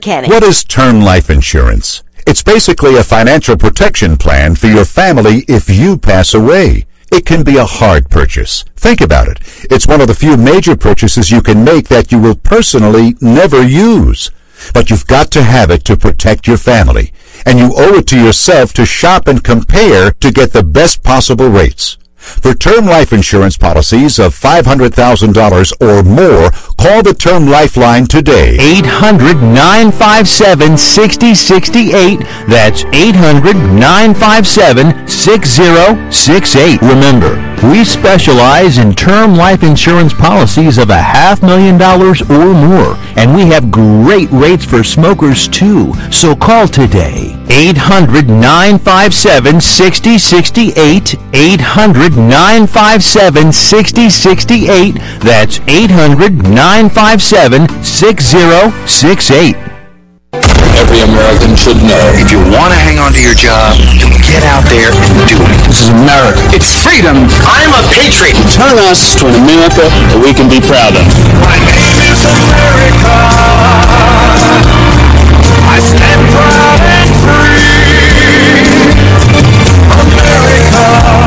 What is term life insurance? It's basically a financial protection plan for your family if you pass away. It can be a hard purchase. Think about it. It's one of the few major purchases you can make that you will personally never use. But you've got to have it to protect your family. And you owe it to yourself to shop and compare to get the best possible rates. For term life insurance policies of $500,000 or more, call the Term Lifeline today. 800-957-6068. That's 800-957-6068. Remember, we specialize in term life insurance policies of $500,000 or more, and we have great rates for smokers too. So call today. 800-957-6068. 800-957-6068. That's 800-957-6068. Every American should know. If you want to hang on to your job, get out there and do it. This is America. It's freedom. I'm a patriot. Turn us to an America that we can be proud of. My name is America. I stand proud and free. America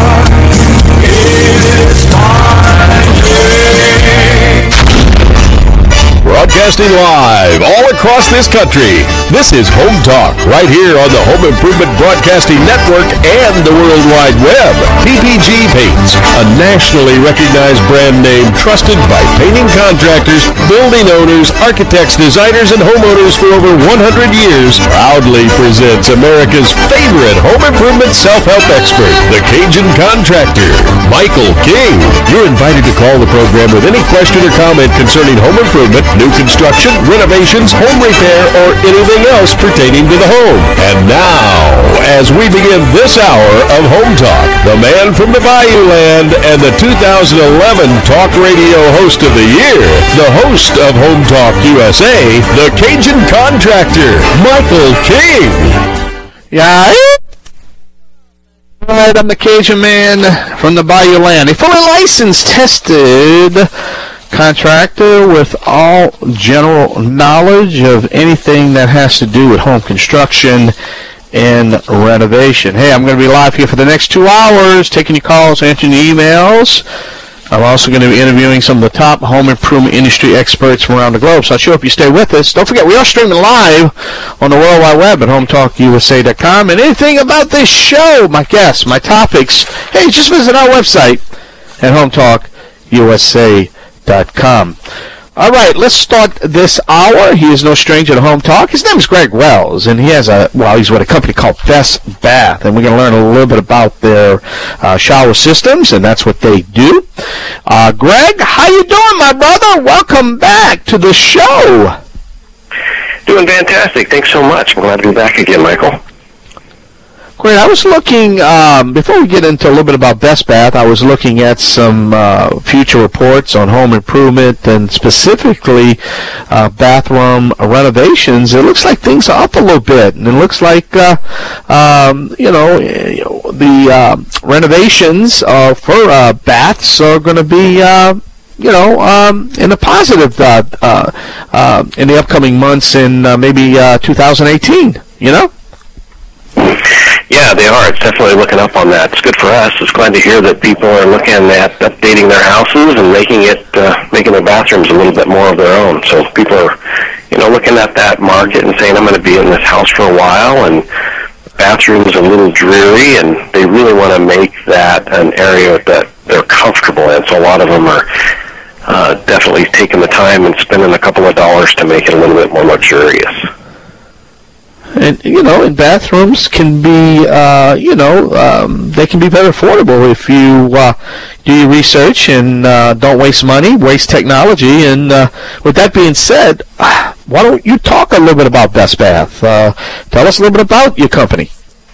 is my name. Broadcasting live all across this country. This is Home Talk, right here on the Home Improvement Broadcasting Network and the World Wide Web. PPG Paints, a nationally recognized brand name trusted by painting contractors, building owners, architects, designers, and homeowners for over 100 years, proudly presents America's favorite home improvement self-help expert, the Cajun Contractor, Michael King. You're invited to call the program with any question or comment concerning home improvement, new construction, renovations, home repair, or anything else pertaining to the home. And now, as we begin this hour of Home Talk, the man from the Bayou Land and the 2011 Talk Radio Host of the Year, the host of Home Talk USA, the Cajun Contractor, Michael King. Yeah. All right, I'm the Cajun man from the Bayou Land, a fully licensed, tested contractor with all general knowledge of anything that has to do with home construction and renovation. Hey, I'm going to be live here for the next 2 hours, taking your calls, answering your emails. I'm also going to be interviewing some of the top home improvement industry experts from around the globe, so I sure hope you stay with us. Don't forget, we are streaming live on the World Wide Web at HomeTalkUSA.com. And anything about this show, my guests, my topics, hey, just visit our website at HomeTalkUSA.com. All right, let's start this hour. He is no stranger to Home Talk. His name is Greg Wells, and he has he's with a company called Best Bath, and we're going to learn a little bit about their shower systems, and that's what they do. Greg, how you doing, my brother? Welcome back to the show. Doing fantastic. Thanks so much. I'm glad to be back again, Michael. Great. I was looking, before we get into a little bit about Best Bath, I was looking at some future reports on home improvement and specifically bathroom renovations. It looks like things are up a little bit, and it looks like, the renovations for baths are going to be in a positive in the upcoming months in maybe 2018, Yeah, they are. It's definitely looking up on that. It's good for us. It's glad to hear that people are looking at updating their houses and making their bathrooms a little bit more of their own. So people are, looking at that market and saying, I'm going to be in this house for a while, and the bathroom's a little dreary, and they really want to make that an area that they're comfortable in. So a lot of them are definitely taking the time and spending a couple of dollars to make it a little bit more luxurious. And, and bathrooms can be, they can be very affordable if you do your research and don't waste money, waste technology. And with that being said, why don't you talk a little bit about Best Bath? Tell us a little bit about your company.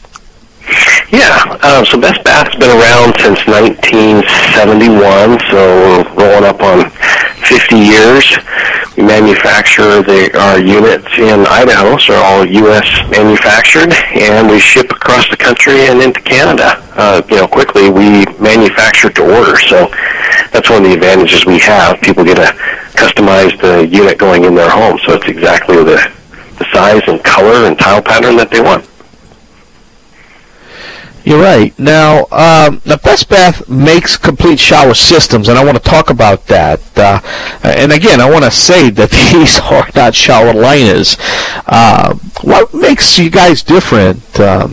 Yeah, so Best Bath's been around since 1971, so we're rolling up on 50 years. We manufacture our units in Idaho, so they're all U.S. manufactured, and we ship across the country and into Canada. Quickly, we manufacture to order, so that's one of the advantages we have. People get a customized unit going in their home, so it's exactly the the size and color and tile pattern that they want. You're right. Now, the Best Bath makes complete shower systems, and I want to talk about that. And again, I want to say that these are not shower liners. What makes you guys different?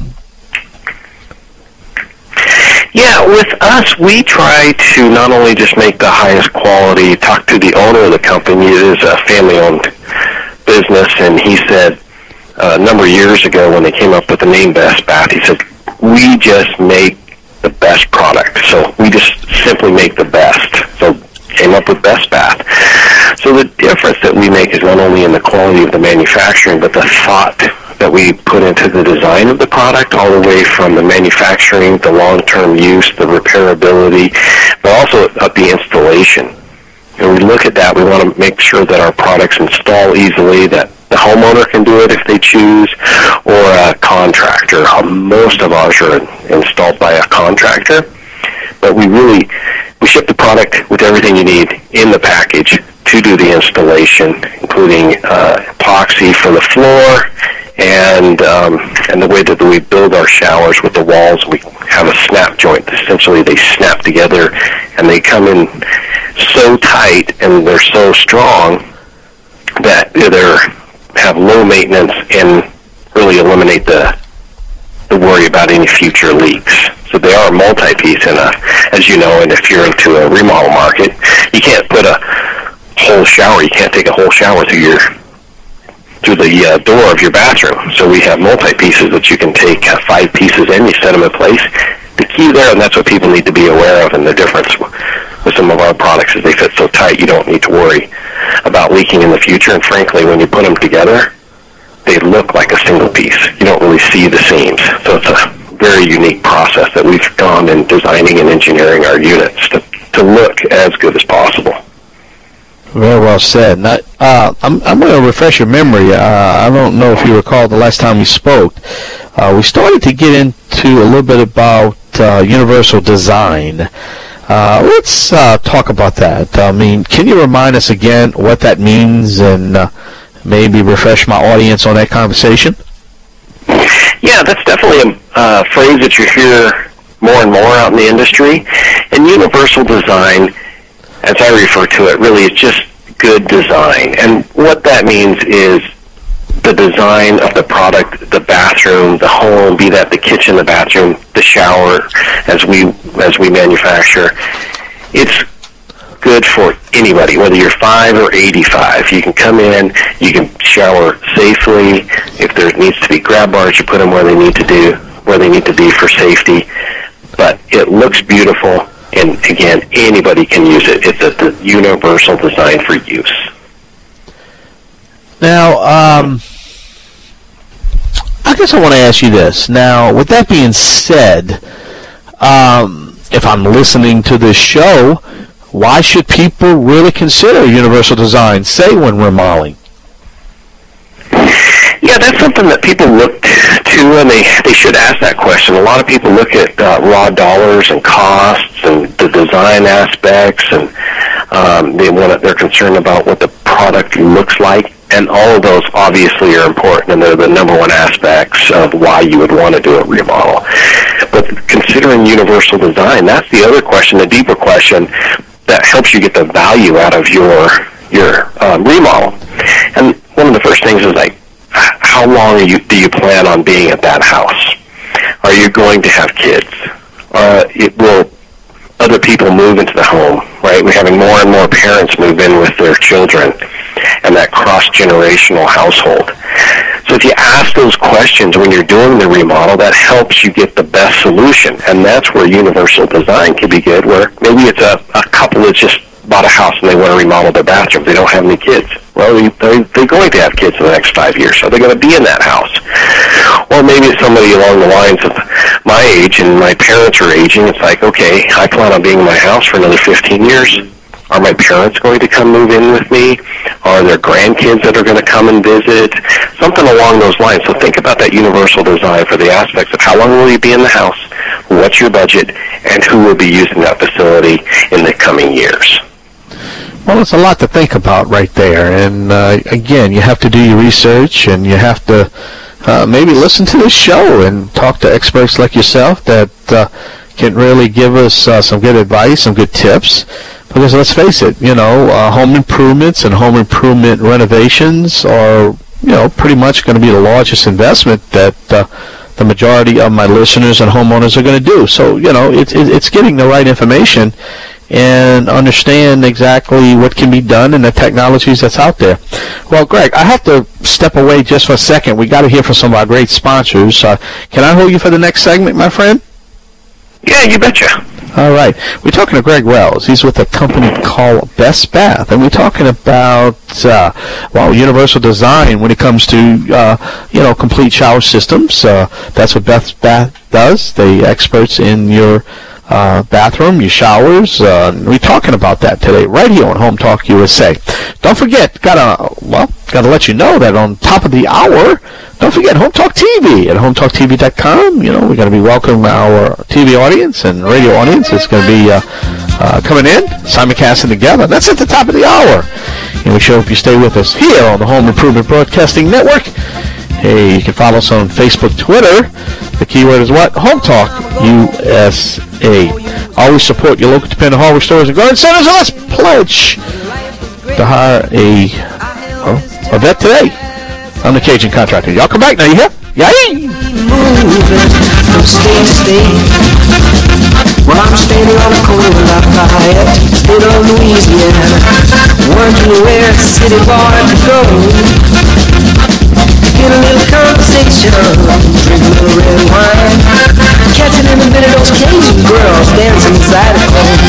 Yeah, with us, we try to not only just make the highest quality. Talk to the owner of the company. It is a family-owned business, and he said a number of years ago when they came up with the name Best Bath, he said, we just make the best product. So we just simply make the best. So came up with Best Bath. So the difference that we make is not only in the quality of the manufacturing, but the thought that we put into the design of the product, all the way from the manufacturing, the long-term use, the repairability, but also the installation. And we look at that, we want to make sure that our products install easily, that the homeowner can do it if they choose, or a contractor. Most of ours are installed by a contractor, but we ship the product with everything you need in the package to do the installation, including epoxy for the floor, and the way that we build our showers with the walls. We have a snap joint. Essentially, they snap together, and they come in so tight, and they're so strong that they have low maintenance and really eliminate the worry about any future leaks. So they are multi-piece, and as you know, and if you're into a remodel market, you can't put a whole shower. You can't take a whole shower through the door of your bathroom. So we have multi-pieces that you can take 5 pieces in, you set them in place. The key there, and that's what people need to be aware of, and the difference with some of our products is they fit so tight you don't need to worry about leaking in the future. And frankly, when you put them together, they look like a single piece. You don't really see the seams. So it's a very unique process that we've gone in designing and engineering our units to look as good as possible. Very well said. Now, I'm going to refresh your memory. I don't know if you recall the last time we spoke. We started to get into a little bit about universal design. Let's talk about that. I mean, can you remind us again what that means, and maybe refresh my audience on that conversation? Yeah, that's definitely a phrase that you hear more and more out in the industry. And universal design, as I refer to it, really is just good design. And what that means is the design of the product, the bathroom, the home, be that the kitchen, the bathroom, the shower, as we manufacture. It's good for anybody, whether you're 5 or 85. You can come in, you can shower safely. If there needs to be grab bars, you put them where they need to be for safety. But it looks beautiful, and again, anybody can use it. It's a universal design for use. Now, I guess I want to ask you this. Now, with that being said, if I'm listening to this show, why should people really consider universal design, say, when remodeling? Yeah, that's something that people look to, and they should ask that question. A lot of people look at raw dollars and costs and the design aspects, and they're concerned about what the product looks like. And all of those obviously are important, and they're the number one aspects of why you would want to do a remodel. But considering universal design, that's the other question, the deeper question that helps you get the value out of your remodel. And one of the first things is, like, how long do you plan on being at that house? Are you going to have kids? Will other people move into the home, right? We're having more and more parents move in with their children, and that cross-generational household. So if you ask those questions when you're doing the remodel, that helps you get the best solution. And that's where universal design can be good, where maybe it's a couple that just bought a house and they want to remodel their bathroom. They don't have any kids. Well, they're going to have kids in the next 5 years, so they're going to be in that house. Or maybe it's somebody along the lines of my age, and my parents are aging. It's like, okay, I plan on being in my house for another 15 years. Are my parents going to come move in with me? Are there grandkids that are going to come and visit? Something along those lines. So think about that universal design for the aspects of how long will you be in the house, what's your budget, and who will be using that facility in the coming years. Well, it's a lot to think about right there. And, again, you have to do your research, and you have to maybe listen to this show and talk to experts like yourself that can really give us some good advice, some good tips. Because let's face it, home improvements and home improvement renovations are, pretty much going to be the largest investment that the majority of my listeners and homeowners are going to do. So, it's getting the right information and understand exactly what can be done and the technologies that's out there. Well, Greg, I have to step away just for a second. We got to hear from some of our great sponsors. Can I hold you for the next segment, my friend? Yeah, you betcha. All right. We're talking to Greg Wells. He's with a company called Best Bath, and we're talking about, universal design when it comes to, complete shower systems. That's what Best Bath does. They experts in your bathroom, your showers. We're talking about that today right here on Home Talk USA. Don't forget, gotta let you know that on top of the hour, don't forget Home Talk TV at HomeTalkTV.com. We're going to be welcoming our TV audience and radio audience. It's going to be coming in, simulcasting together. That's at the top of the hour. And we sure hope you stay with us here on the Home Improvement Broadcasting Network. Hey, you can follow us on Facebook, Twitter. The keyword is what? Home Talk USA. Always support your local dependent hardware stores and garden centers. And let's pledge to hire a vet today. I'm the Cajun Contractor. Y'all come back now, you hear? Yay! Moving from state to state. Well, I'm standing on the corner of Lafayette, state of Louisiana, wondering where a city boy to go. Get a little conversation, drink a little red wine, catching in the middle of those Cajun girls dancing inside the home.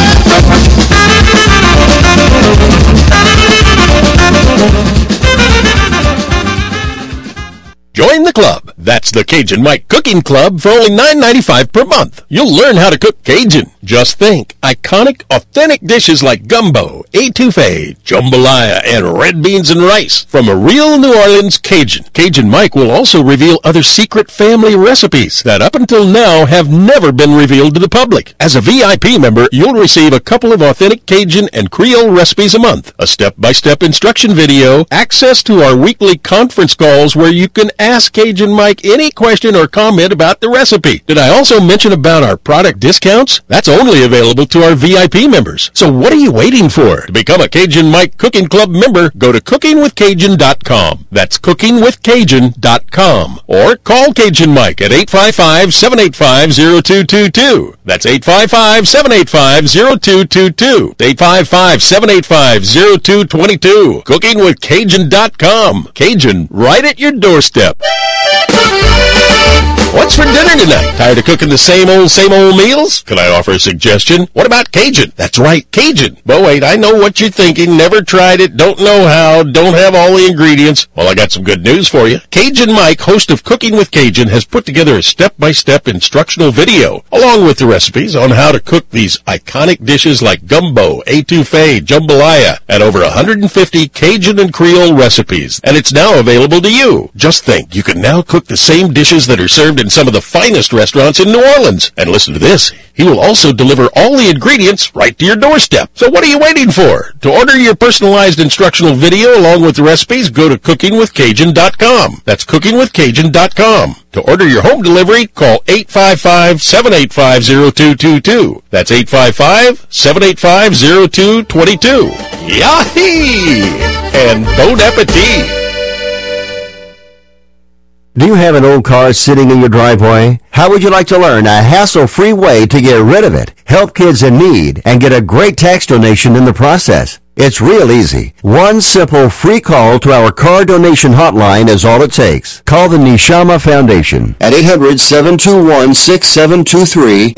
Join the club. That's the Cajun Mike Cooking Club for only $9.95 per month. You'll learn how to cook Cajun. Just think, iconic, authentic dishes like gumbo, etouffee, jambalaya, and red beans and rice from a real New Orleans Cajun. Cajun Mike will also reveal other secret family recipes that up until now have never been revealed to the public. As a VIP member, you'll receive a couple of authentic Cajun and Creole recipes a month, a step-by-step instruction video, access to our weekly conference calls where you can ask Cajun Mike any question or comment about the recipe. Did I also mention about our product discounts? That's only available to our VIP members. So what are you waiting for? To become a Cajun Mike Cooking Club member, go to cookingwithcajun.com. That's cookingwithcajun.com. Or call Cajun Mike at 855-785-0222. That's 855-785-0222. 855-785-0222. Cookingwithcajun.com. Cajun, right at your doorstep. What's for dinner tonight? Tired of cooking the same old meals? Could I offer a suggestion? What about Cajun? That's right, Cajun. But wait, I know what you're thinking. Never tried it, don't know how, don't have all the ingredients. Well, I got some good news for you. Cajun Mike, host of Cooking with Cajun, has put together a step-by-step instructional video, along with the recipes on how to cook these iconic dishes like gumbo, etouffee, jambalaya, and over 150 Cajun and Creole recipes. And it's now available to you. Just think, you can now cook the same dishes that are served in some of the finest restaurants in New Orleans. And listen to this, he will also deliver all the ingredients right to your doorstep. So what are you waiting for? To order your personalized instructional video along with the recipes, go to cookingwithcajun.com. That's cookingwithcajun.com. To order your home delivery, call 855-785-0222. That's 855-785-0222. Yahee! And bon appetit! Do you have an old car sitting in your driveway? How would you like to learn a hassle-free way to get rid of it, help kids in need, and get a great tax donation in the process? It's real easy. One simple free call to our car donation hotline is all it takes. Call the Neshama Foundation at 800-721-6723,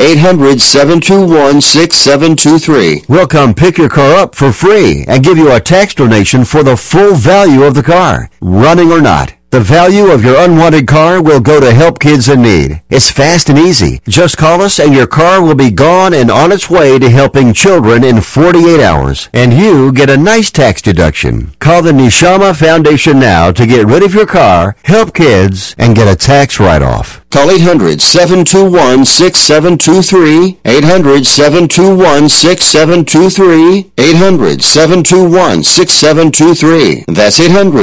800-721-6723. We'll come pick your car up for free and give you a tax donation for the full value of the car, running or not. The value of your unwanted car will go to help kids in need. It's fast and easy. Just call us and your car will be gone and on its way to helping children in 48 hours. And you get a nice tax deduction. Call the Neshama Foundation now to get rid of your car, help kids, and get a tax write-off. Call 800-721-6723, 800-721-6723, 800-721-6723. That's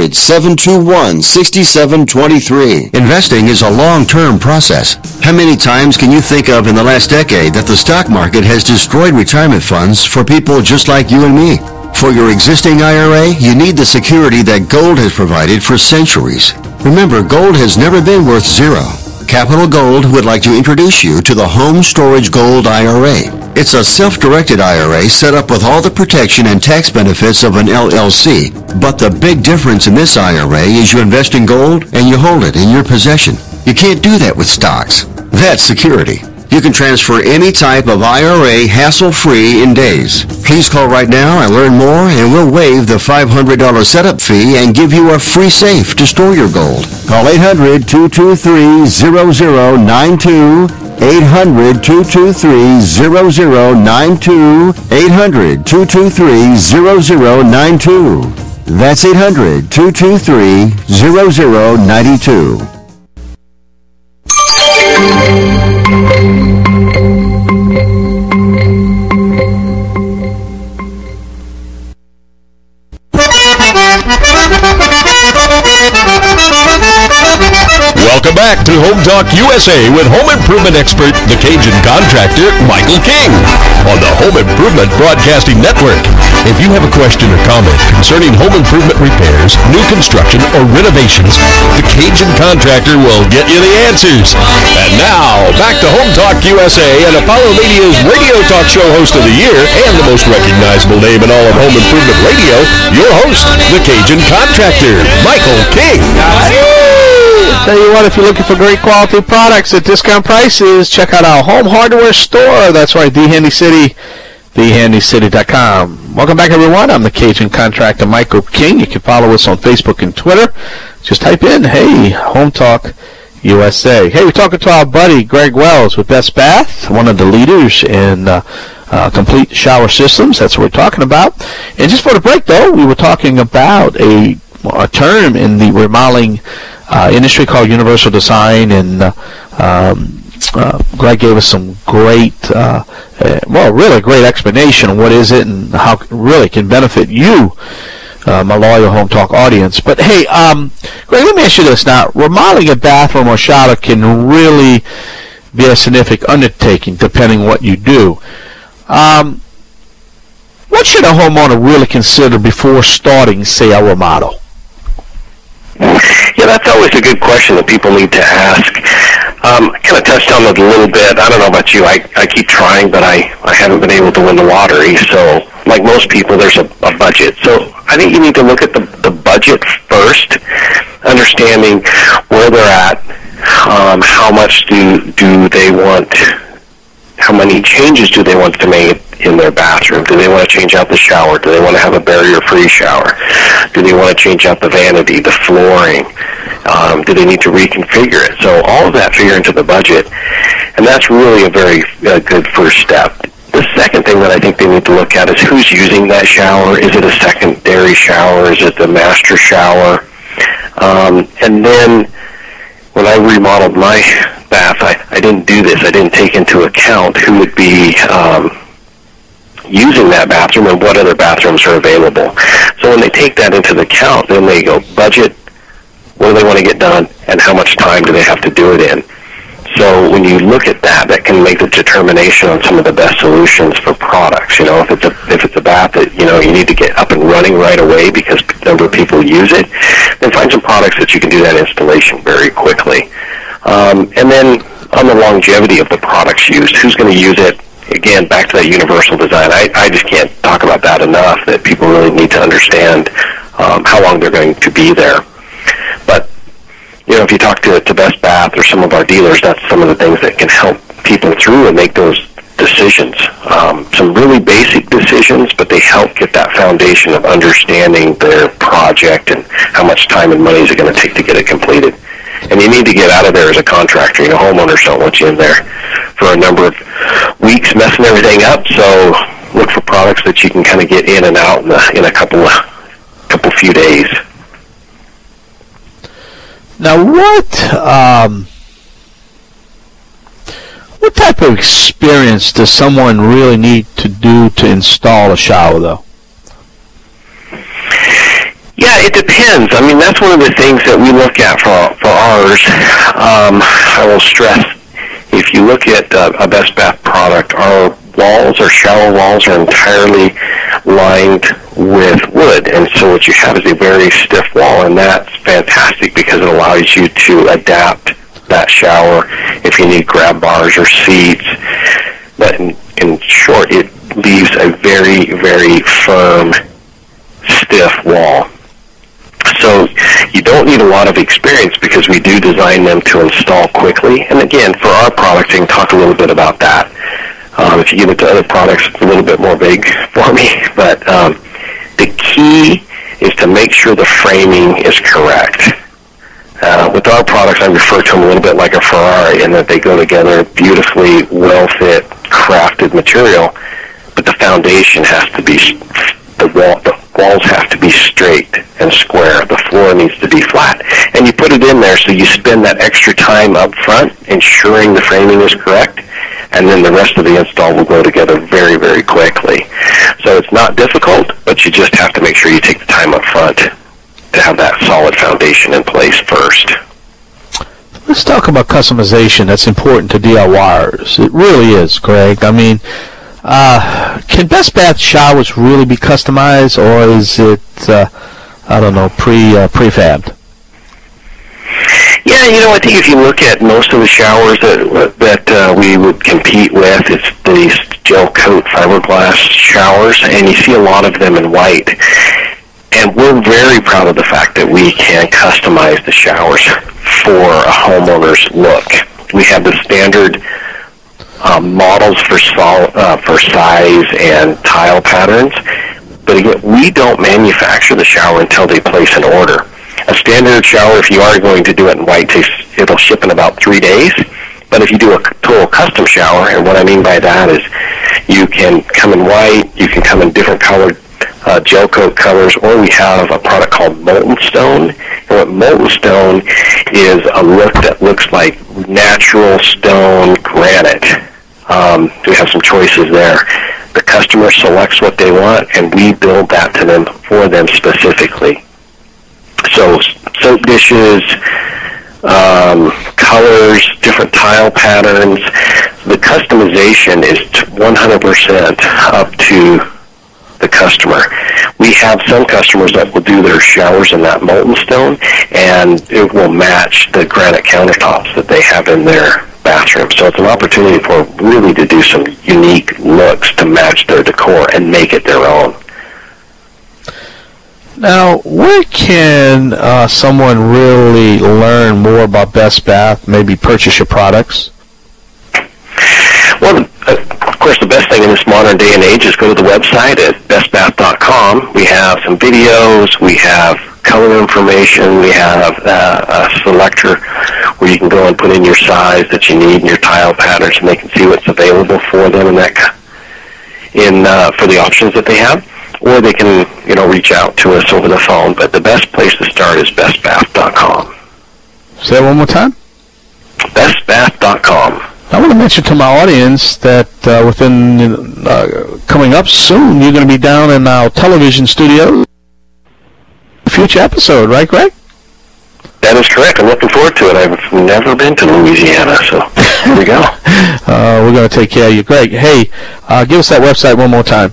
800-721-6723. Investing is a long-term process. How many times can you think of in the last decade that the stock market has destroyed retirement funds for people just like you and me? For your existing IRA, you need the security that gold has provided for centuries. Remember, gold has never been worth zero. Capital Gold would like to introduce you to the Home Storage Gold IRA. It's a self-directed IRA set up with all the protection and tax benefits of an LLC. But the big difference in this IRA is you invest in gold and you hold it in your possession. You can't do that with stocks. That's security. You can transfer any type of IRA hassle-free in days. Please call right now and learn more, and we'll waive the $500 setup fee and give you a free safe to store your gold. Call 800-223-0092, 800-223-0092, 800-223-0092. That's 800-223-0092. Welcome back to Home Talk USA with home improvement expert, the Cajun contractor, Michael King, on the Home Improvement Broadcasting Network. If you have a question or comment concerning home improvement repairs, new construction, or renovations, the Cajun contractor will get you the answers. And now, back to Home Talk USA and Apollo Media's radio talk show host of the year and the most recognizable name in all of home improvement radio, your host, the Cajun contractor, Michael King. Tell you what, if you're looking for great quality products at discount prices, check out our home hardware store. That's right, The Handy City, thehandycity.com. Welcome back, everyone. I'm the Cajun contractor, Michael King. You can follow us on Facebook and Twitter. Just type in, hey, Home Talk USA. Hey, we're talking to our buddy, Greg Wells with Best Bath, one of the leaders in complete shower systems. That's what we're talking about. And just for the break, though, we were talking about a term in the remodeling industry called universal design, and Greg gave us some great, really great explanation of what is it and how it really can benefit you, my loyal Home Talk audience. But hey, Greg, let me ask you this now. Remodeling a bathroom or shower can really be a significant undertaking depending what you do. What should a homeowner really consider before starting, say, a remodel? Yeah, that's always a good question that people need to ask. I kind of touched on it a little bit. I don't know about you. I keep trying, but I haven't been able to win the lottery. So, like most people, there's a budget. So I think you need to look at the budget first, understanding where they're at, how much do they want, how many changes do they want to make in their bathroom? Do they want to change out the shower? Do they want to have a barrier-free shower? Do they want to change out the vanity, the flooring? Do they need to reconfigure it? So all of that figure into the budget, and that's really a very good first step. The second thing that I think they need to look at is who's using that shower. Is it a secondary shower? Is it the master shower? And then when I remodeled my bath, I didn't do this. I didn't take into account who would be using that bathroom and what other bathrooms are available. So when they take that into account, then they go budget, what do they want to get done, and how much time do they have to do it in. So when you look at that, that can make the determination on some of the best solutions for products. You know, if it's a bath that, you know, you need to get up and running right away because a number of people use it, then find some products that you can do that installation very quickly. And then on the longevity of the products used, who's going to use it? Again, back to that universal design. I just can't talk about that enough, that people really need to understand how long they're going to be there. But, you know, if you talk to Best Bath or some of our dealers, that's some of the things that can help people through and make those decisions. Some really basic decisions, but they help get that foundation of understanding their project and how much time and money is it going to take to get it completed. And you need to get out of there as a contractor. You know, homeowners don't want you in there for a number of weeks messing everything up. So look for products that you can kind of get in and out in a couple few days. Now, what type of experience does someone really need to do to install a shower, though? Yeah, it depends. I mean, that's one of the things that we look at for ours. I will stress, if you look at a Best Bath product, our walls, our shower walls, are entirely lined with wood, and so what you have is a very stiff wall, and that's fantastic because it allows you to adapt that shower if you need grab bars or seats. But in short, it leaves a very, very firm, stiff wall. So you don't need a lot of experience because we do design them to install quickly. And again, for our products, I can talk a little bit about that. If you get into other products, it's a little bit more vague for me. But the key is to make sure the framing is correct. With our products, I refer to them a little bit like a Ferrari in that they go together, beautifully well-fit, crafted material, but the foundation has to be, the walls have to be straight and square. The floor needs to be flat. And you put it in there so you spend that extra time up front ensuring the framing is correct, and then the rest of the install will go together very, very quickly. So it's not difficult, but you just have to make sure you take the time up front to have that solid foundation in place first. Let's talk about customization. That's important to DIYers. It really is, Greg. I mean, can Best Bath showers really be customized, or is it, I don't know, prefabbed? Yeah, you know, I think if you look at most of the showers that we would compete with, it's these gel coat fiberglass showers, and you see a lot of them in white. And we're very proud of the fact that we can customize the showers for a homeowner's look. We have the standard models for size and tile patterns, but again, we don't manufacture the shower until they place an order. A standard shower, if you are going to do it in white, it'll ship in about 3 days. But if you do a total custom shower, and what I mean by that is you can come in white, you can come in different colored gel coat colors, or we have a product called Molten Stone. And what Molten Stone is a look that looks like natural stone granite. We have some choices there. The customer selects what they want, and we build that to them for them specifically. So soap dishes, colors, different tile patterns. The customization is 100% up to the customer. We have some customers that will do their showers in that molten stone, and it will match the granite countertops that they have in their bathroom. So it's an opportunity for really to do some unique looks to match their decor and make it their own. Now, where can someone really learn more about Best Bath, maybe purchase your products? Well, of course, the best thing in this modern day and age is go to the website at bestbath.com. We have some videos, we have color information, we have a selector where you can go and put in your size that you need and your tile patterns, and they can see what's available for them for the options that they have. Or they can, reach out to us over the phone. But the best place to start is bestbath.com. Say that one more time? bestbath.com. I want to mention to my audience that coming up soon, you're going to be down in our television studio. Future episode, right, Greg? That is correct. I'm looking forward to it. I've never been to Louisiana, so here we go. We're going to take care of you. Greg, hey, give us that website one more time.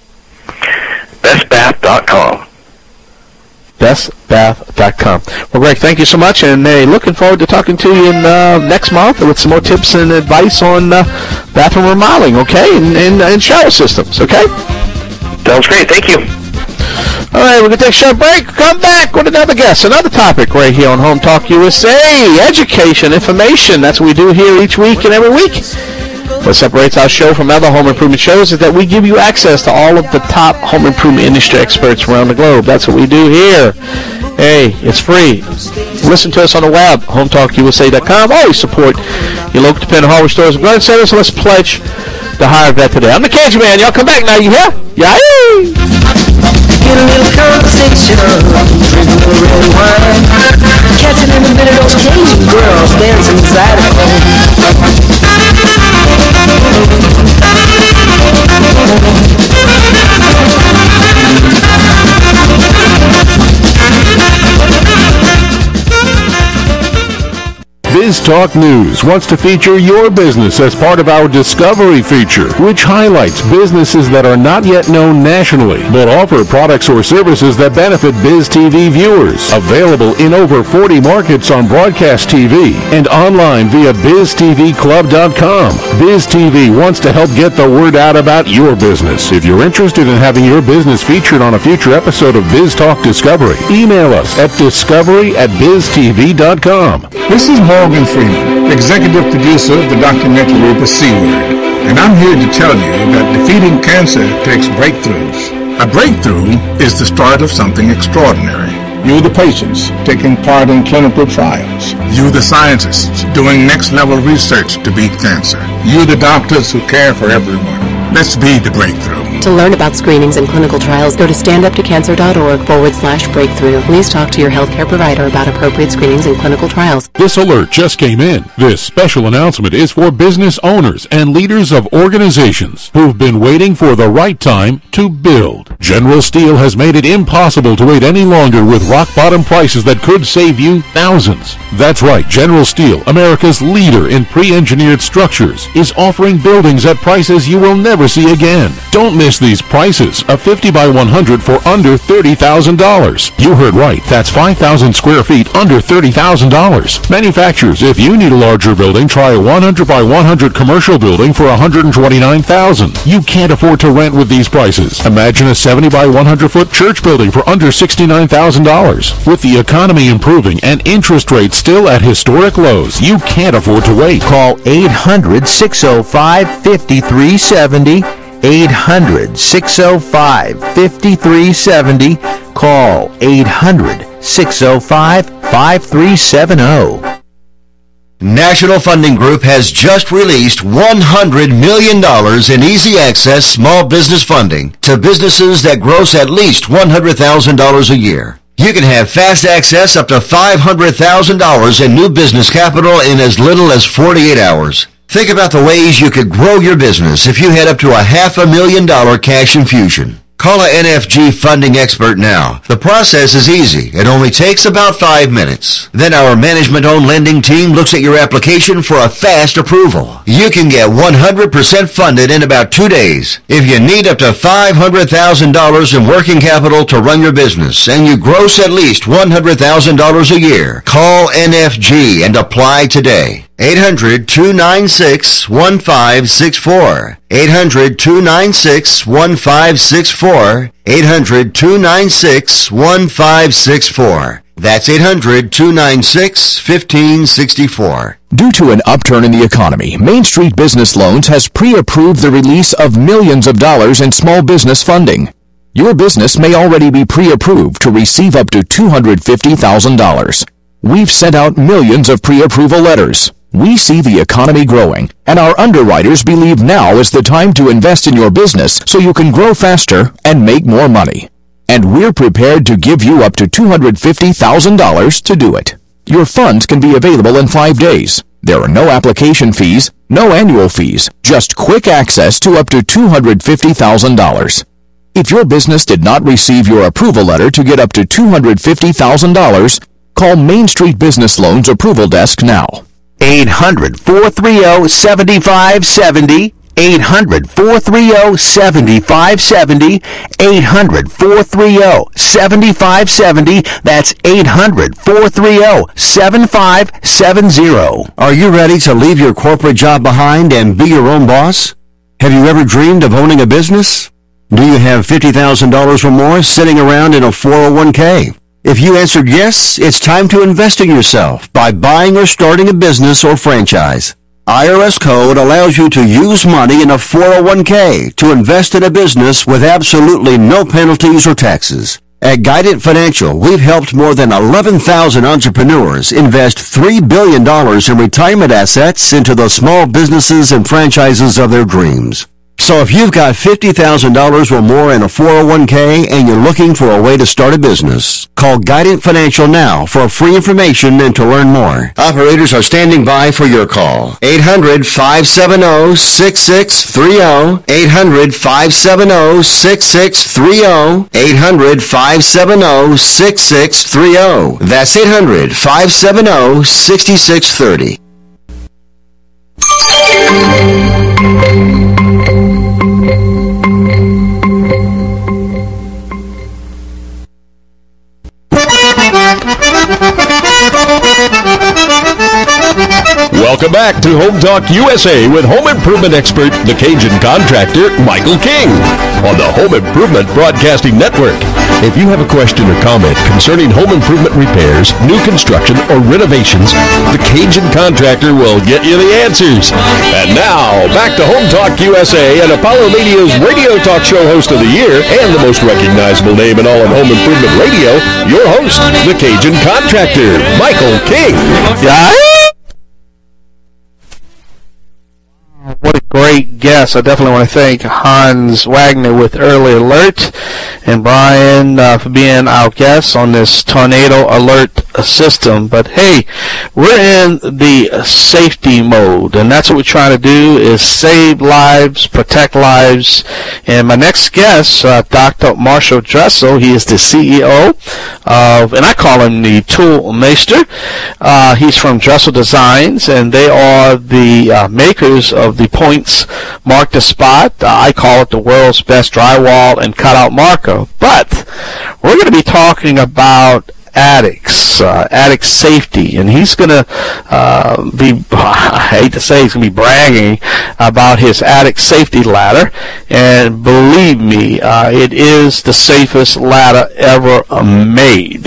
bestbath.com. bestbath.com. Well, Greg, thank you so much, and looking forward to talking to you next month with some more tips and advice on bathroom remodeling, okay, and shower systems, okay? Sounds great. Thank you. All right, we're going to take a short break. Come back with another guest, another topic right here on Home Talk USA. Education, information, that's what we do here each week and every week. What separates our show from other home improvement shows is that we give you access to all of the top home improvement industry experts around the globe. That's what we do here. Hey, it's free. Listen to us on the web, hometalkusa.com. Always support your local dependent hardware stores and garden centers. So let's pledge to hire a vet today. I'm the Cajun Man. Y'all come back now. You hear? Yay! Get a little conversation, drink a little red wine, catching in the middle of those Cajun girls dancing inside of home. BizTalk News wants to feature your business as part of our Discovery feature, which highlights businesses that are not yet known nationally, but offer products or services that benefit BizTV viewers. Available in over 40 markets on broadcast TV and online via BizTVClub.com. BizTV wants to help get the word out about your business. If you're interested in having your business featured on a future episode of BizTalk Discovery, email us at discovery@biztv.com. This is Morgan Freeman, executive producer of the documentary The C Word, and I'm here to tell you that defeating cancer takes breakthroughs. A breakthrough is the start of something extraordinary. You, the patients, taking part in clinical trials. You, the scientists, doing next-level research to beat cancer. You, the doctors who care for everyone. Let's be the breakthrough. To learn about screenings and clinical trials, go to standuptocancer.org/breakthrough. Please talk to your healthcare provider about appropriate screenings and clinical trials. This alert just came in. This special announcement is for business owners and leaders of organizations who've been waiting for the right time to build. General Steel has made it impossible to wait any longer with rock-bottom prices that could save you thousands. That's right, General Steel, America's leader in pre-engineered structures, is offering buildings at prices you will never see again. Don't miss these prices. A 50 by 100 for under $30,000. You heard right. That's 5,000 square feet under $30,000. Manufacturers, if you need a larger building, try a 100 by 100 commercial building for $129,000. You can't afford to rent with these prices. Imagine a 70 by 100 foot church building for under $69,000. With the economy improving and interest rates still at historic lows, you can't afford to wait. Call 800-605-5370. 800-605-5370. Call 800-605-5370. National Funding Group has just released $100 million in easy access small business funding to businesses that gross at least $100,000 a year. You can have fast access up to $500,000 in new business capital in as little as 48 hours. Think about the ways you could grow your business if you had up to $500,000 cash infusion. Call a NFG funding expert now. The process is easy. It only takes about 5 minutes. Then our management-owned lending team looks at your application for a fast approval. You can get 100% funded in about 2 days. If you need up to $500,000 in working capital to run your business and you gross at least $100,000 a year, call NFG and apply today. 800-296-1564. 800-296-1564. 800-296-1564. That's 800-296-1564. Due to an upturn in the economy, Main Street Business Loans has pre-approved the release of millions of dollars in small business funding. Your business may already be pre-approved to receive up to $250,000. We've sent out millions of pre-approval letters. We see the economy growing, and our underwriters believe now is the time to invest in your business so you can grow faster and make more money. And we're prepared to give you up to $250,000 to do it. Your funds can be available in 5 days. There are no application fees, no annual fees, just quick access to up to $250,000. If your business did not receive your approval letter to get up to $250,000, call Main Street Business Loans Approval Desk now. 800-430-7570. 800-430-7570. 800-430-7570. That's 800-430-7570. Are you ready to leave your corporate job behind and be your own boss? Have you ever dreamed of owning a business? Do you have $50,000 or more sitting around in a 401k? If you answered yes, it's time to invest in yourself by buying or starting a business or franchise. IRS code allows you to use money in a 401k to invest in a business with absolutely no penalties or taxes. At Guidant Financial, we've helped more than 11,000 entrepreneurs invest $3 billion in retirement assets into the small businesses and franchises of their dreams. So if you've got $50,000 or more in a 401k and you're looking for a way to start a business, call Guidant Financial now for free information and to learn more. Operators are standing by for your call. 800-570-6630. 800-570-6630. 800-570-6630. That's 800-570-6630. Welcome back to Home Talk USA with home improvement expert, the Cajun contractor, Michael King, on the Home Improvement Broadcasting Network. If you have a question or comment concerning home improvement repairs, new construction, or renovations, the Cajun contractor will get you the answers. And now, back to Home Talk USA and Apollo Media's radio talk show host of the year and the most recognizable name in all of home improvement radio, your host, the Cajun contractor, Michael King. What a great guest. I definitely want to thank Hans Wagner with Early Alert and Brian for being our guests on this tornado alert system. But hey, we're in the safety mode, and that's what we're trying to do, is save lives, protect lives. And my next guest, Dr. Marshall Dressel, he is the CEO of, and I call him the Tool Maester. He's from Dressel Designs, and they are the makers of the Points Mark the Spot. I call it the world's best drywall and cutout marker. But we're going to be talking about attics, attic safety, and he's going to be, I hate to say, he's going to be bragging about his attic safety ladder, and believe me, it is the safest ladder ever made.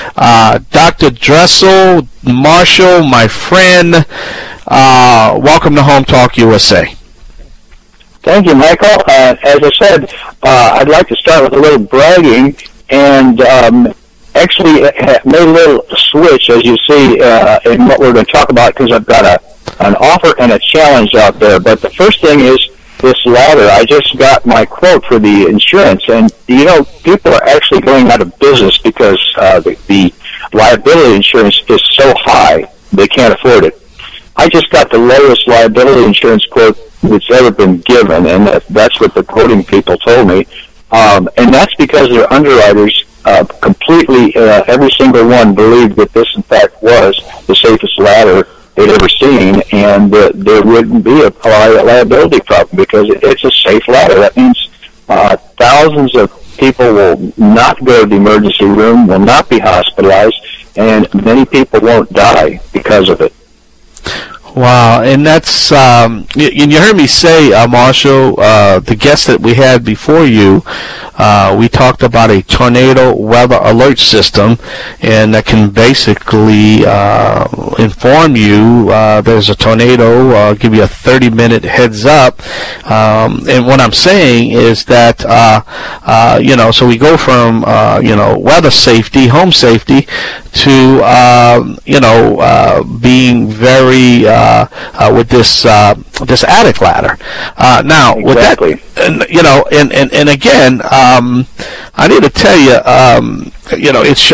Dr. Dressel, Marshall, my friend, welcome to Home Talk USA. Thank you, Michael. As I said, I'd like to start with a little bragging, and actually made a little switch, as you see, in what we're going to talk about, because I've got an offer and a challenge out there. But the first thing is this ladder. I just got my quote for the insurance, and, you know, people are actually going out of business because the liability insurance is so high, they can't afford it. I just got the lowest liability insurance quote that's ever been given, and that's what the quoting people told me. And that's because their underwriters completely, every single one believed that this, in fact, was the safest ladder they'd ever seen, and there wouldn't be a liability problem because it's a safe ladder. That means thousands of people will not go to the emergency room, will not be hospitalized, and many people won't die because of it. Wow, and that's, you heard me say, Marshall, the guest that we had before you, we talked about a tornado weather alert system, and that can basically inform you there's a tornado, give you a 30-minute heads up. And what I'm saying is that, you know, so we go from, you know, weather safety, home safety, to, you know, being very, with this attic ladder. Now, with exactly. that, and, you know, and again, I need to tell you, you know, it's,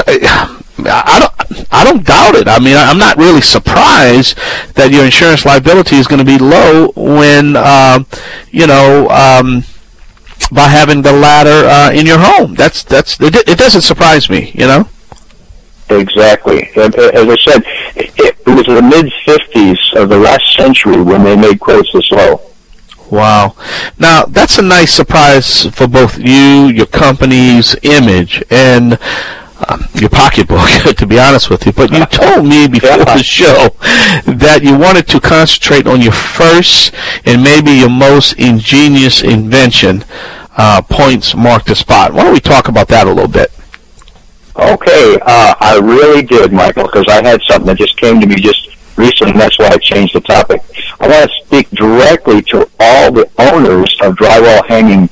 I don't doubt it. I mean, I'm not really surprised that your insurance liability is going to be low when, you know, by having the ladder in your home. It doesn't surprise me, you know. Exactly. As I said, it was the mid-50s of the last century when they made quotes this low. Wow. Now, that's a nice surprise for both you, your company's image, and your pocketbook, to be honest with you. But you told me before the show that you wanted to concentrate on your first and maybe your most ingenious invention, Points Mark the Spot. Why don't we talk about that a little bit? Okay, I really did, Michael, because I had something that just came to me just recently, and that's why I changed the topic. I want to speak directly to all the owners of drywall hanging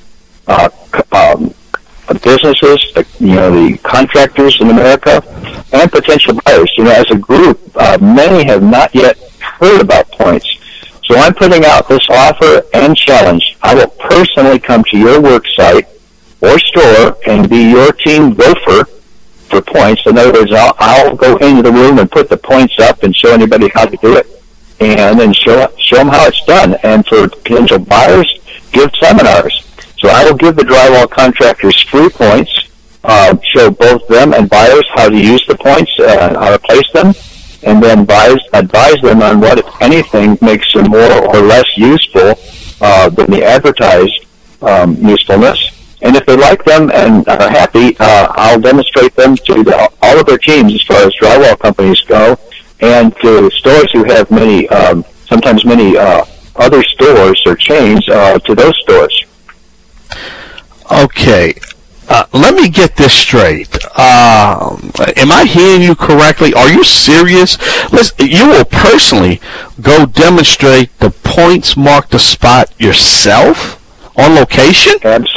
businesses, you know, the contractors in America, and potential buyers. You know, as a group, many have not yet heard about Points. So I'm putting out this offer and challenge. I will personally come to your work site or store and be your team gopher for points. In other words, I'll go into the room and put the points up and show anybody how to do it, and then show them how it's done. And for potential buyers, give seminars. So I will give the drywall contractors free points, show both them and buyers how to use the points, how to place them, and then advise them on what, if anything, makes them more or less useful than the advertised usefulness. And if they like them and are happy, I'll demonstrate them to all of their teams as far as drywall companies go, and to stores who have many, sometimes many other stores or chains, to those stores. Okay. Let me get this straight. Am I hearing you correctly? Are you serious? Listen, you will personally go demonstrate the points mark the spot yourself on location?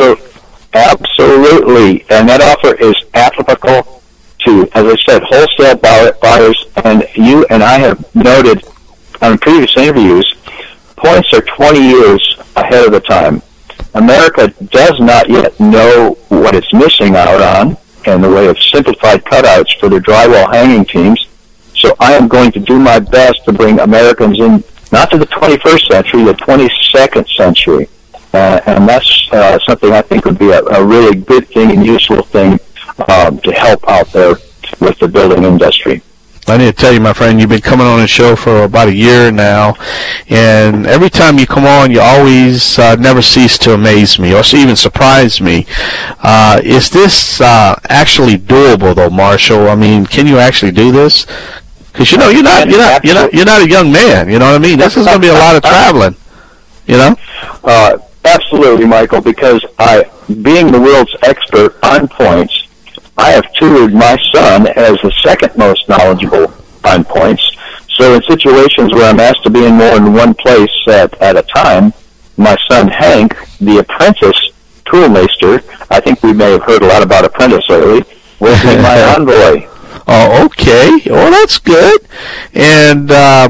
Absolutely. And that offer is applicable to, as I said, wholesale buyers. And you and I have noted on previous interviews, points are 20 years ahead of the time. America does not yet know what it's missing out on in the way of simplified cutouts for their drywall hanging teams. So I am going to do my best to bring Americans in, not to the 21st century, the 22nd century. And that's something I think would be a really good thing and useful thing to help out there with the building industry. I need to tell you, my friend, you've been coming on the show for about a year now, and every time you come on, you always never cease to amaze me or even surprise me. Is this actually doable, though, Marshall? I mean, can you actually do this? Because you're not a young man. You know what I mean? This is going to be a lot of traveling. You know? Absolutely, Michael. Because being the world's expert on points, I have tutored my son as the second most knowledgeable on points. So in situations where I'm asked to be in more than one place at a time, my son Hank, the apprentice toolmaster, I think we may have heard a lot about apprentice lately, will be my envoy. Oh, okay. Well, that's good. And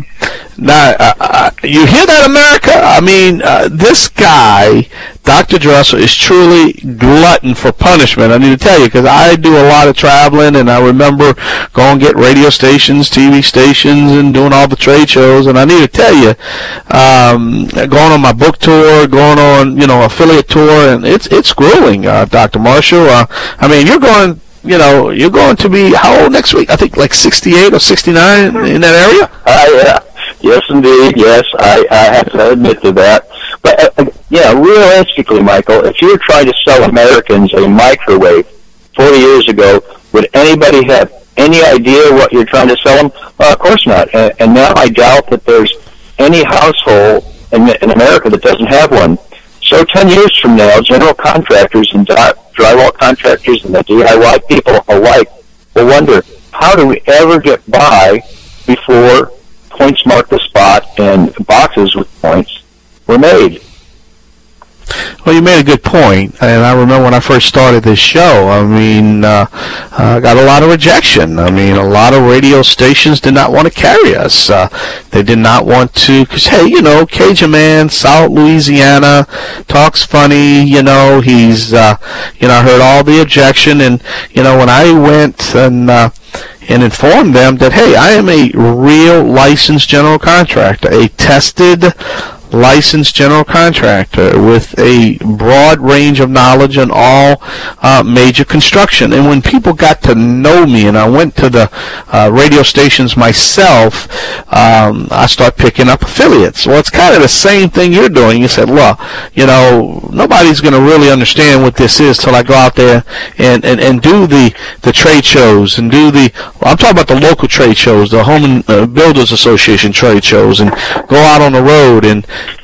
now, you hear that, America? I mean, this guy, Dr. Dressel, is truly glutton for punishment. I need to tell you, because I do a lot of traveling, and I remember going to get radio stations, TV stations, and doing all the trade shows. And I need to tell you, going on my book tour, going on, affiliate tour, and it's grueling, Dr. Marshall. I mean, you're going to be, how old next week? I think like 68 or 69 in that area? Yeah. Yes, indeed. Yes, I have to admit to that. But, realistically, Michael, if you were trying to sell Americans a microwave 40 years ago, would anybody have any idea what you're trying to sell them? Of course not. And now I doubt that there's any household in America that doesn't have one. So 10 years from now, general contractors and drywall contractors and the DIY people alike will wonder, how do we ever get by before points mark the spot and boxes with points were made? Well, you made a good point, and I remember when I first started this show, I mean, I got a lot of rejection. I mean, a lot of radio stations did not want to carry us. They did not want to, because, hey, Cajun man, South Louisiana, talks funny, he's, I heard all the objection, and, when I went and informed them that, hey, I am a real licensed general contractor, a tested licensed general contractor with a broad range of knowledge on all major construction. And when people got to know me and I went to the radio stations myself, I start picking up affiliates. Well, it's kind of the same thing you're doing. You said, well, nobody's going to really understand what this is till I go out there and do the trade shows and I'm talking about the local trade shows, the Home and Builders Association trade shows, and go out on the road and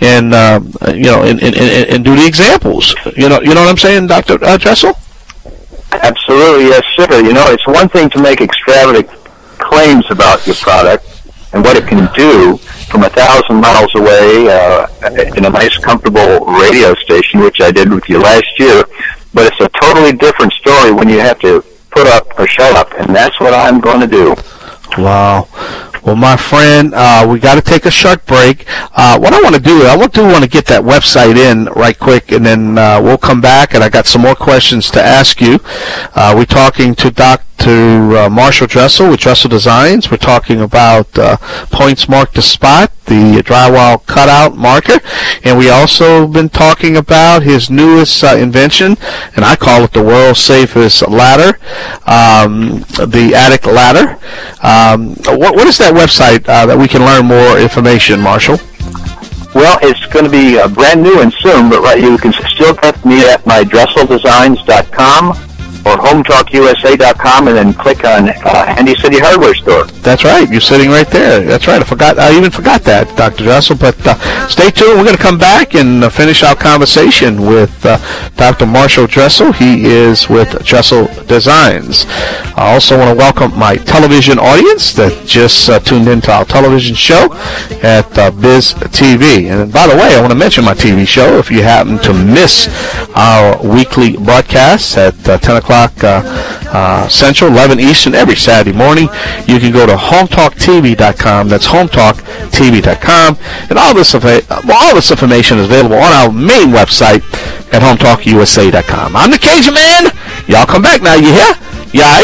do the examples. You know what I'm saying, Dr. Dressel? Absolutely, yes, sir. It's one thing to make extravagant claims about your product and what it can do from 1,000 miles away in a nice, comfortable radio station, which I did with you last year. But it's a totally different story when you have to put up or shut up, and that's what I'm going to do. Wow. Well, my friend, we got to take a short break. What I want to do, I want to get that website in right quick, and then we'll come back, and I got some more questions to ask you. We're talking to Dr. Marshall Dressel with Dressel Designs. We're talking about Points Mark the Spot, the drywall cutout marker, and we also been talking about his newest invention, and I call it the world's safest ladder, the attic ladder. What is that website that we can learn more information, Marshall? Well, it's going to be brand new and soon, but you can still get me at my DresselDesigns.com or HomeTalkUSA.com, and then click on Handy City Hardware Store. That's right. You're sitting right there. That's right. I even forgot that, Dr. Dressel. But stay tuned. We're going to come back and finish our conversation with Dr. Marshall Dressel. He is with Dressel Designs. I also want to welcome my television audience that just tuned into our television show at Biz TV. And by the way, I want to mention my TV show. If you happen to miss our weekly broadcasts at 10 o'clock Central, 11 Eastern, every Saturday morning, you can go to HomeTalkTV.com. That's HomeTalkTV.com. And all this information is available on our main website at HomeTalkUSA.com. I'm the Cajun Man. Y'all come back now. You hear? Yeah.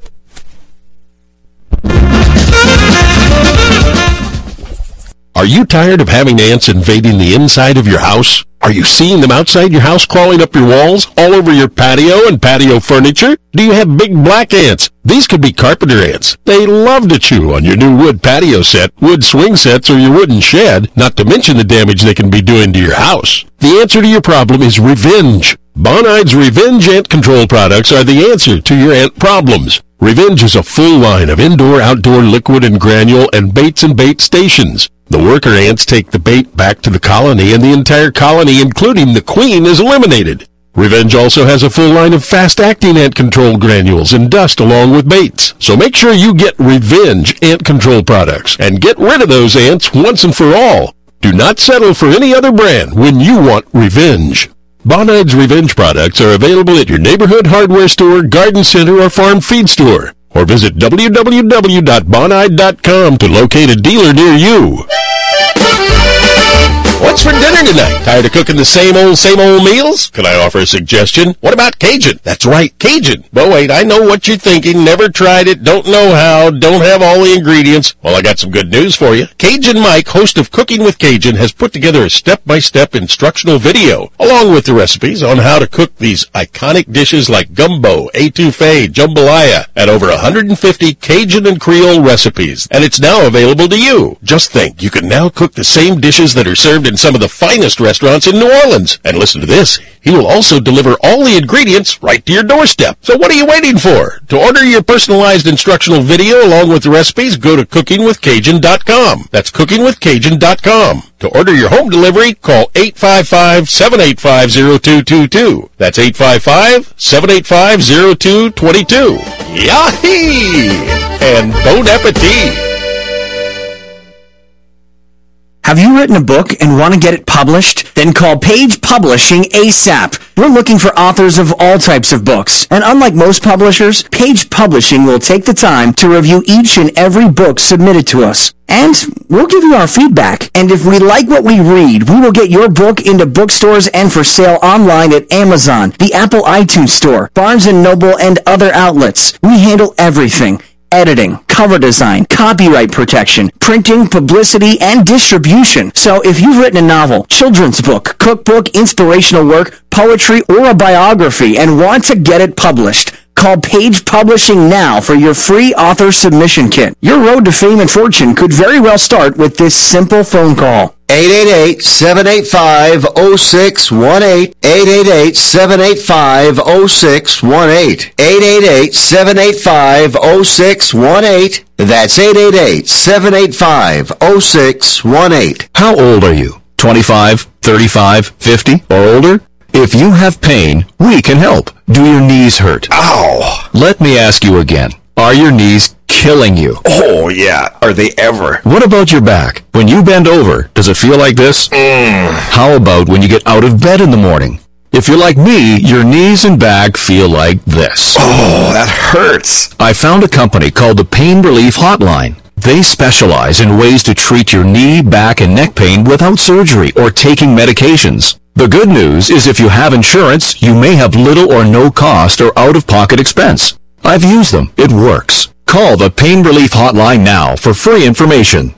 Are you tired of having ants invading the inside of your house? Are you seeing them outside your house crawling up your walls, all over your patio and patio furniture? Do you have big black ants? These could be carpenter ants. They love to chew on your new wood patio set, wood swing sets, or your wooden shed, not to mention the damage they can be doing to your house. The answer to your problem is Revenge. Bonide's Revenge Ant Control products are the answer to your ant problems. Revenge is a full line of indoor, outdoor, liquid and granule and baits and bait stations. The worker ants take the bait back to the colony, and the entire colony, including the queen, is eliminated. Revenge also has a full line of fast-acting ant control granules and dust along with baits. So make sure you get Revenge Ant Control products and get rid of those ants once and for all. Do not settle for any other brand when you want Revenge. Bonide's Revenge products are available at your neighborhood hardware store, garden center, or farm feed store. Or visit www.bonide.com to locate a dealer near you. What's for dinner tonight? Tired of cooking the same old meals? Could I offer a suggestion? What about Cajun? That's right, Cajun. But wait, I know what you're thinking. Never tried it, don't know how, don't have all the ingredients. Well, I got some good news for you. Cajun Mike, host of Cooking with Cajun, has put together a step-by-step instructional video, along with the recipes on how to cook these iconic dishes like gumbo, etouffee, jambalaya, and over 150 Cajun and Creole recipes. And it's now available to you. Just think, you can now cook the same dishes that are served in some of the finest restaurants in New Orleans. And listen to this, he will also deliver all the ingredients right to your doorstep. So what are you waiting for? To order your personalized instructional video along with the recipes, go to cookingwithcajun.com. That's cookingwithcajun.com. To order your home delivery, call 855-785-0222. That's 855-785-0222. Yahee! And bon appetit! Have you written a book and want to get it published? Then call Page Publishing ASAP. We're looking for authors of all types of books. And unlike most publishers, Page Publishing will take the time to review each and every book submitted to us. And we'll give you our feedback. And if we like what we read, we will get your book into bookstores and for sale online at Amazon, the Apple iTunes Store, Barnes & Noble, and other outlets. We handle everything. Editing, cover design, copyright protection, printing, publicity, and distribution. So if you've written a novel, children's book, cookbook, inspirational work, poetry, or a biography and want to get it published, call Page Publishing now for your free author submission kit. Your road to fame and fortune could very well start with this simple phone call. 888-785-0618. 888-785-0618. 888-785-0618. That's 888-785-0618. How old are you? 25, 35, 50, or older? If you have pain, we can help. Do your knees hurt? Ow! Let me ask you again. Are your knees killing you? Oh, yeah. Are they ever? What about your back? When you bend over, does it feel like this? How about when you get out of bed in the morning? If you're like me, your knees and back feel like this. Oh, that hurts. I found a company called the Pain Relief Hotline. They specialize in ways to treat your knee, back, and neck pain without surgery or taking medications. The good news is if you have insurance, you may have little or no cost or out-of-pocket expense. I've used them. It works. Call the Pain Relief Hotline now for free information.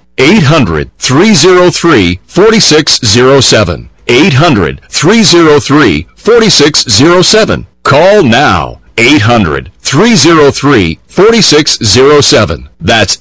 800-303-4607. 800-303-4607. Call now. 800-303-4607. That's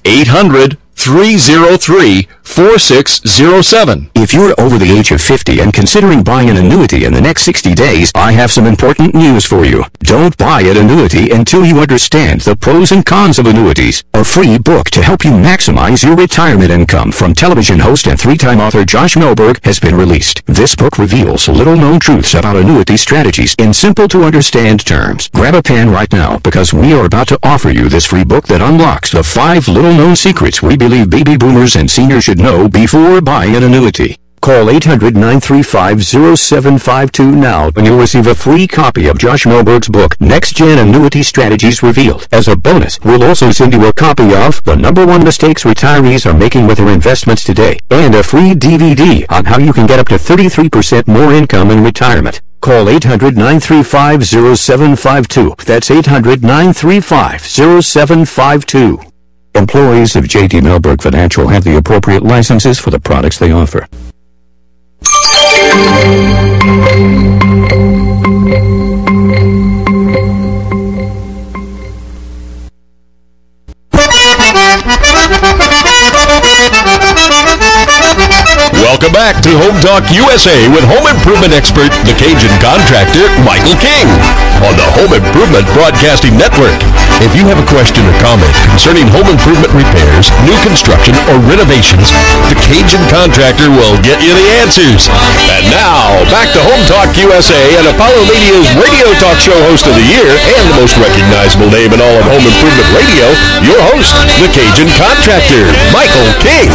800-303-4607. If you're over the age of 50 and considering buying an annuity in the next 60 days, I have some important news for you. Don't buy an annuity until you understand the pros and cons of annuities. A free book to help you maximize your retirement income from television host and three-time author Josh Melberg has been released. This book reveals little-known truths about annuity strategies in simple-to-understand terms. Grab a pen right now because we are about to offer you this free book that unlocks the 5 little-known secrets we believe baby boomers and seniors should know before buying an annuity. Call 800-935-0752 now and you'll receive a free copy of Josh Melberg's book, Next Gen Annuity Strategies Revealed. As a bonus, we'll also send you a copy of The #1 Mistakes Retirees Are Making with Their Investments Today and a free DVD on how you can get up to 33% more income in retirement. Call 800-935-0752. That's 800-935-0752. Employees of J.D. Melberg Financial have the appropriate licenses for the products they offer. Welcome back to Home Talk USA with home improvement expert, the Cajun contractor, Michael King, on the Home Improvement Broadcasting Network. If you have a question or comment concerning home improvement repairs, new construction, or renovations, the Cajun contractor will get you the answers. And now, back to Home Talk USA and Apollo Media's radio talk show host of the year and the most recognizable name in all of home improvement radio, your host, the Cajun contractor, Michael King.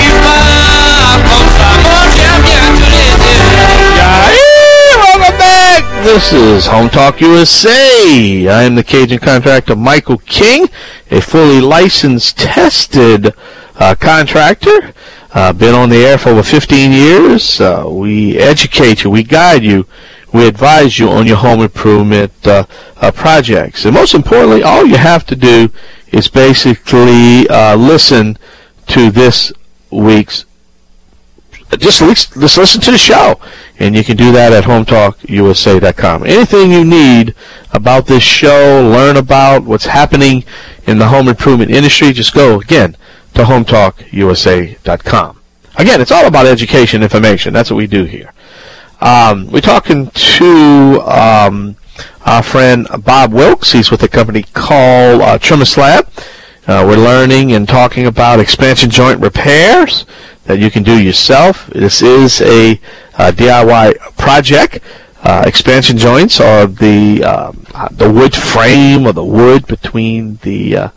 Welcome back. This is Home Talk USA. I am the Cajun contractor Michael King, a fully licensed, tested contractor. Been on the air for over 15 years. We educate you, we guide you, we advise you on your home improvement projects. And most importantly, all you have to do is basically listen to this week's just listen to the show, and you can do that at HomeTalkUSA.com. Anything you need about this show, learn about what's happening in the home improvement industry, just go, again, to HomeTalkUSA.com. Again, it's all about education information. That's what we do here. We're talking to our friend Bob Wilkes. He's with a company called TrimmerSlab. We're learning and talking about expansion joint repairs that you can do yourself. This is a DIY project. Expansion joints are the wood frame or the wood between the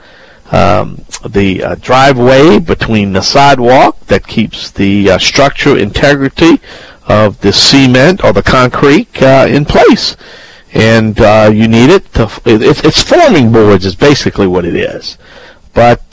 driveway, between the sidewalk that keeps the structural integrity of the cement or the concrete in place. And you need it to. It's forming boards is basically what it is. But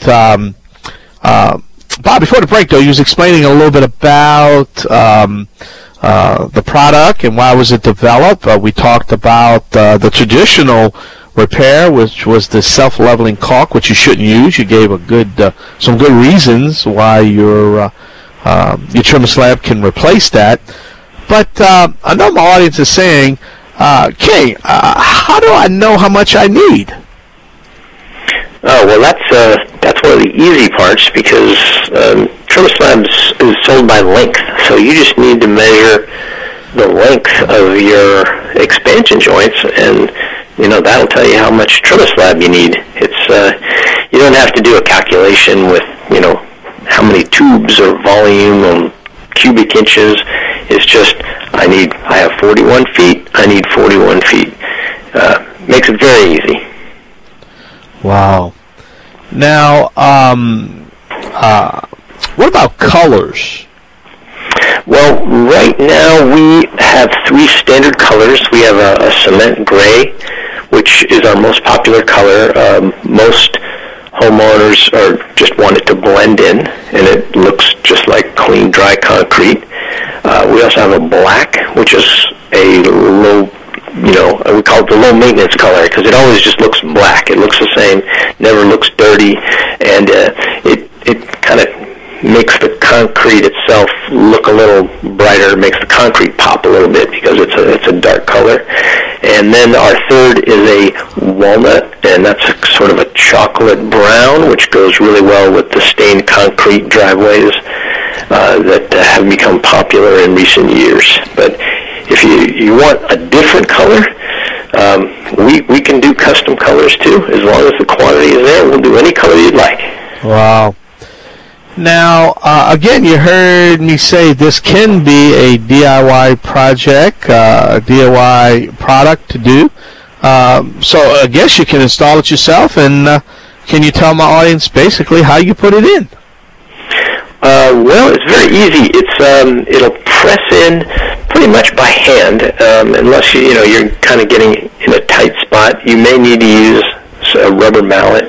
Bob, before the break, though, you was explaining a little bit about the product and why was it developed. We talked about the traditional repair, which was the self-leveling caulk, which you shouldn't use. You gave a good some good reasons why your TrimmerSlab can replace that. But I know my audience is saying, King, how do I know how much I need? Oh, well, that's one of the easy parts because TrimmerSlab is sold by length, so you just need to measure the length of your expansion joints, and that'll tell you how much TrimmerSlab you need. It's you don't have to do a calculation with how many tubes or volume and cubic inches. It's just I have 41 feet. I need 41 feet. Makes it very easy. Wow. Now, what about colors? Well, right now we have 3 standard colors. We have a cement gray, which is our most popular color. Most homeowners just want it to blend in, and it looks just like clean, dry concrete. We also have a black, which is a low, we call it the low maintenance color because it always just looks black. It looks the same, never looks dirty, and it kind of makes the concrete itself look a little brighter, makes the concrete pop a little bit because it's a dark color. And then our third is a walnut, and that's sort of a chocolate brown, which goes really well with the stained concrete driveways that have become popular in recent years. But if you want a different color, we can do custom colors too. As long as the quantity is there, we'll do any color you'd like. Wow. Now, again, you heard me say this can be a DIY project, a DIY product to do. So I guess you can install it yourself, and can you tell my audience basically how you put it in? Well, it's very easy. It'll press in pretty much by hand, unless you're kind of getting in a tight spot. You may need to use a rubber mallet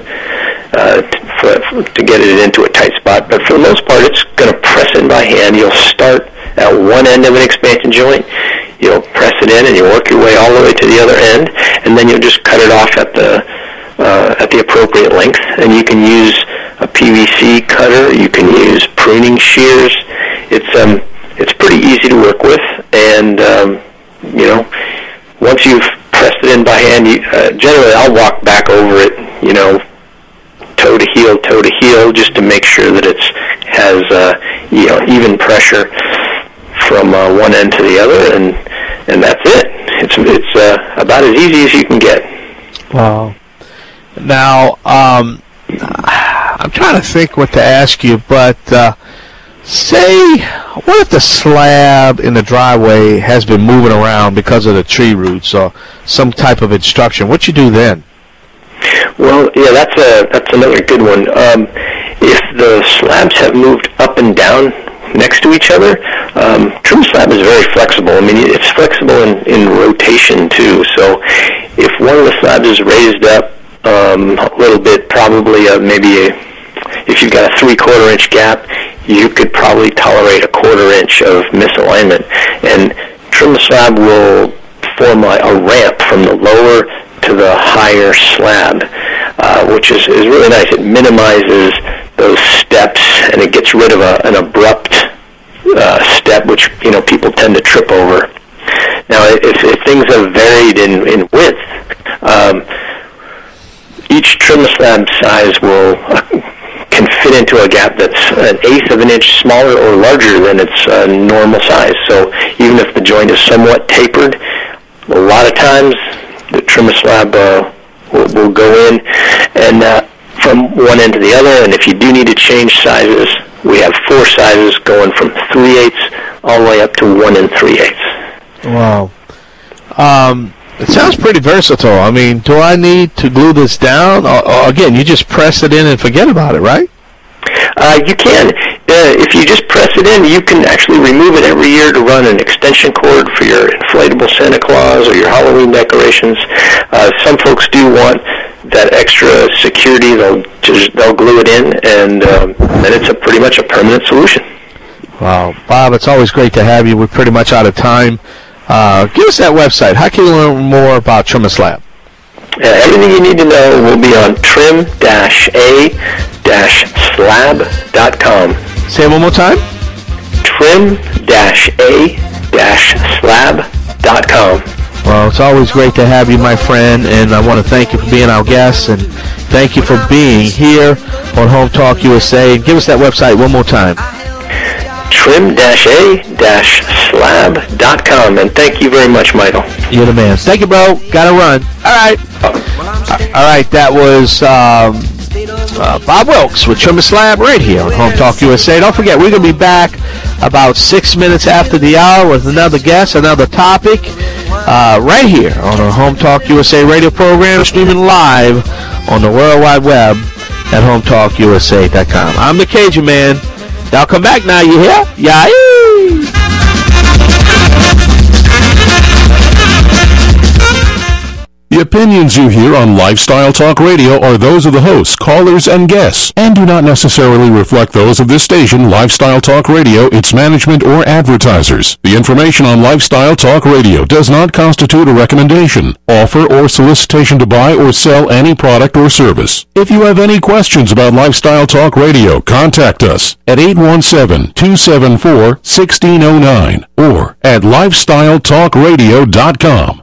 to get it into a tight spot, but for the most part, it's going to press in by hand. You'll start at one end of an expansion joint. You'll press it in, and you work your way all the way to the other end, and then you'll just cut it off at the appropriate length. And you can use a PVC cutter. You can use pruning shears. It's pretty easy to work with, and once you've pressed it in by hand, generally I'll walk back over it, toe to heel, just to make sure that it has even pressure from one end to the other, and that's it. It's about as easy as you can get. Wow. Now, I'm trying to think what to ask you, but what if the slab in the driveway has been moving around because of the tree roots or some type of obstruction? What you do then? Well, yeah, that's another good one. If the slabs have moved up and down next to each other, trim slab is very flexible. I mean, it's flexible in rotation too. So if one of the slabs is raised up a little bit, probably if you've got a 3/4 inch gap, you could probably tolerate a 1/4 inch of misalignment. And trim slab will form a ramp from the lower to the higher slab, which is really nice. It minimizes those steps, and it gets rid of an abrupt step, which people tend to trip over. Now, if things have varied in width, each trim slab size can fit into a gap that's 1/8 of an inch smaller or larger than its normal size. So even if the joint is somewhat tapered, a lot of times the trim slab will go in and from one end to the other. And if you do need to change sizes, we have 4 sizes going from 3/8 all the way up to 1 3/8. Wow. It sounds pretty versatile. I mean, do I need to glue this down? Or again, you just press it in and forget about it, right? You can. If you just press it in, you can actually remove it every year to run an extension cord for your inflatable Santa Claus or your Halloween decorations. Some folks do want that extra security. They'll glue it in, and it's pretty much a permanent solution. Wow. Bob, it's always great to have you. We're pretty much out of time. Give us that website. How can you learn more about Trim a Slab? Everything you need to know will be on trim-a-slab.com. Say it one more time. trim-a-slab.com. Well, it's always great to have you, my friend, and I want to thank you for being our guest, and thank you for being here on Home Talk USA. Give us that website one more time. trim-a-slab.com, and thank you very much, Michael. You're the man. Thank you, bro. Gotta run. All right. All right, that was Bob Wilkes with Trim a Slab right here on Home Talk USA. Don't forget, we're going to be back about 6 minutes after the hour with another guest, another topic, right here on our Home Talk USA radio program, streaming live on the World Wide Web at HomeTalkUSA.com. I'm the Cajun Man. Y'all come back now, you hear? Yeah. The opinions you hear on Lifestyle Talk Radio are those of the hosts, callers, and guests, and do not necessarily reflect those of this station, Lifestyle Talk Radio, its management, or advertisers. The information on Lifestyle Talk Radio does not constitute a recommendation, offer, or solicitation to buy or sell any product or service. If you have any questions about Lifestyle Talk Radio, contact us at 817-274-1609 or at lifestyletalkradio.com.